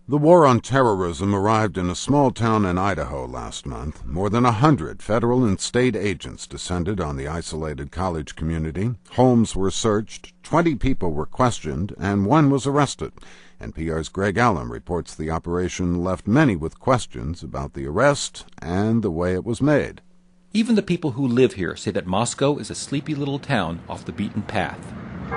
The war on terrorism arrived in a small town in Idaho last month. More than 100 federal and state agents descended on the isolated college community. Homes were searched, 20 people were questioned, and 1 was arrested. NPR's Greg Allen reports the operation left many with questions about the arrest and the way it was made. Even the people who live here say that Moscow is a sleepy little town off the beaten path.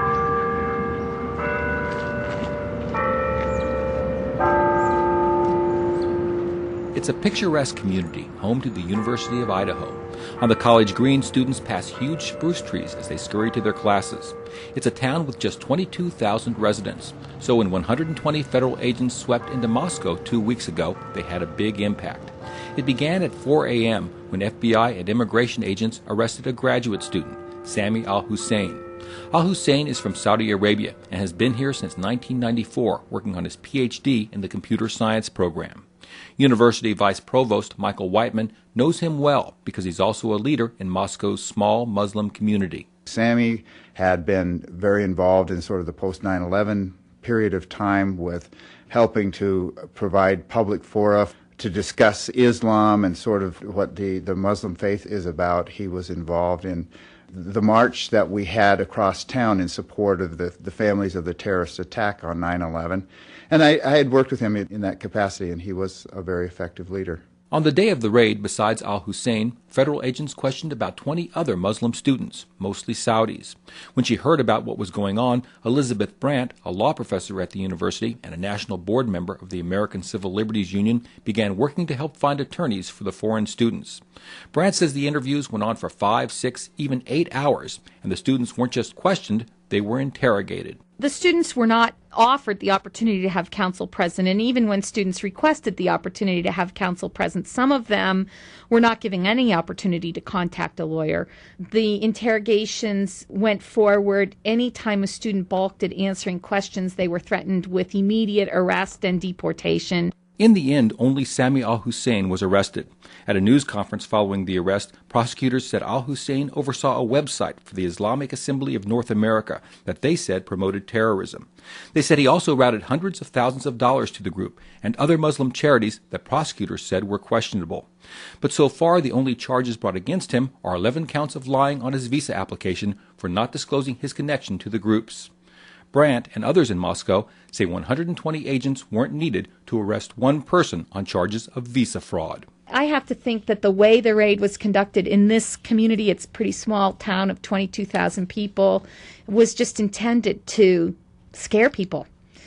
It's a picturesque community, home to the University of Idaho. On the college green, students pass huge spruce trees as they scurry to their classes. It's a town with just 22,000 residents. So when 120 federal agents swept into Moscow 2 weeks ago, they had a big impact. It began at 4 a.m. when FBI and immigration agents arrested a graduate student, Sami Al-Hussein. Al-Hussein is from Saudi Arabia and has been here since 1994, working on his Ph.D. in the computer science program. University Vice Provost Michael Whiteman knows him well because he's also a leader in Moscow's small Muslim community. Sami had been very involved in sort of the post-9/11 period of time with helping to provide public fora to discuss Islam and sort of what the Muslim faith is about. He was involved in the march that we had across town in support of the families of the terrorist attack on 9/11. And I had worked with him in that capacity, and he was a very effective leader. On the day of the raid, besides Al-Hussein, federal agents questioned about 20 other Muslim students, mostly Saudis. When she heard about what was going on, Elizabeth Brandt, a law professor at the university and a national board member of the American Civil Liberties Union, began working to help find attorneys for the foreign students. Brandt says the interviews went on for 5, 6, even 8 hours, and the students weren't just questioned, they were interrogated. The students were not offered the opportunity to have counsel present, and even when students requested the opportunity to have counsel present, some of them were not given any opportunity to contact a lawyer. The interrogations went forward. Any time a student balked at answering questions, they were threatened with immediate arrest and deportation. In the end, only Sami Al-Hussein was arrested. At a news conference following the arrest, prosecutors said Al-Hussein oversaw a website for the Islamic Assembly of North America that they said promoted terrorism. They said he also routed hundreds of thousands of dollars to the group and other Muslim charities that prosecutors said were questionable. But so far, the only charges brought against him are 11 counts of lying on his visa application for not disclosing his connection to the groups. Brandt and others in Moscow say 120 agents weren't needed to arrest one person on charges of visa fraud. I have to think that the way the raid was conducted in this community, it's a pretty small town of 22,000 people, was just intended to scare people.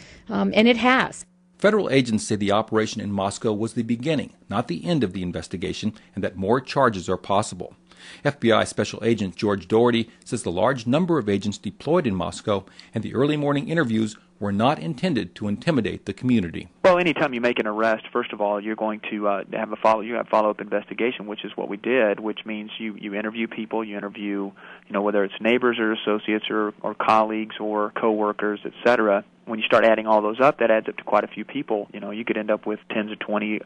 And it has. Federal agents say the operation in Moscow was the beginning, not the end of the investigation, and that more charges are possible. FBI Special Agent George Doherty says the large number of agents deployed in Moscow and the early morning interviews were not intended to intimidate the community. Well, anytime you make an arrest, first of all, you're going to have follow-up investigation, which is what we did, which means you interview people, you interview, whether it's neighbors or associates or colleagues or coworkers, etc. When you start adding all those up, that adds up to quite a few people. You could end up with 10 to 20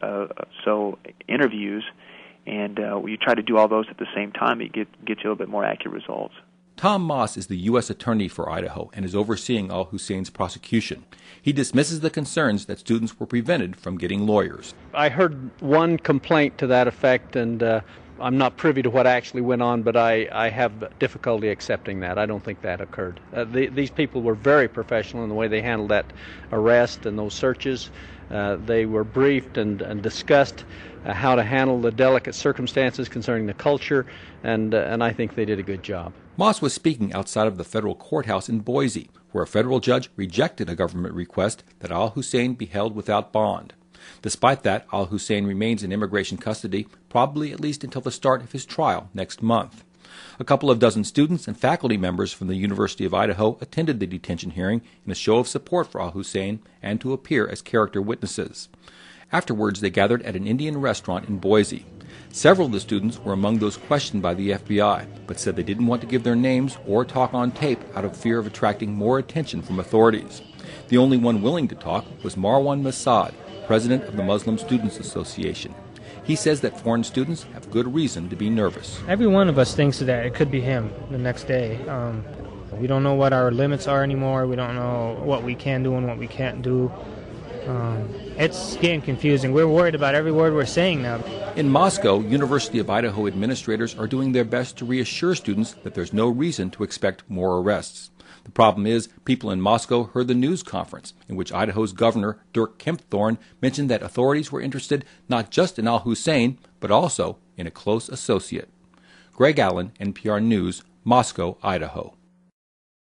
so interviews. And when you try to do all those at the same time, it gets you a little bit more accurate results. Tom Moss is the U.S. Attorney for Idaho and is overseeing Al-Hussein's prosecution. He dismisses the concerns that students were prevented from getting lawyers. I heard one complaint to that effect, and I'm not privy to what actually went on, but I have difficulty accepting that. I don't think that occurred. These people were very professional in the way they handled that arrest and those searches. They were briefed and discussed how to handle the delicate circumstances concerning the culture, and I think they did a good job. Moss was speaking outside of the federal courthouse in Boise, where a federal judge rejected a government request that Al-Hussein be held without bond. Despite that, Al-Hussein remains in immigration custody, probably at least until the start of his trial next month. A couple of dozen students and faculty members from the University of Idaho attended the detention hearing in a show of support for Al-Hussein and to appear as character witnesses. Afterwards, they gathered at an Indian restaurant in Boise. Several of the students were among those questioned by the FBI, but said they didn't want to give their names or talk on tape out of fear of attracting more attention from authorities. The only one willing to talk was Marwan Masad, president of the Muslim Students Association. He says that foreign students have good reason to be nervous. Every one of us thinks that it could be him the next day. We don't know what our limits are anymore. We don't know what we can do and what we can't do. It's getting confusing. We're worried about every word we're saying now. In Moscow, University of Idaho administrators are doing their best to reassure students that there's no reason to expect more arrests. The problem is, people in Moscow heard the news conference in which Idaho's Governor Dirk Kempthorne mentioned that authorities were interested not just in al-Hussein, but also in a close associate. Greg Allen, NPR News, Moscow, Idaho.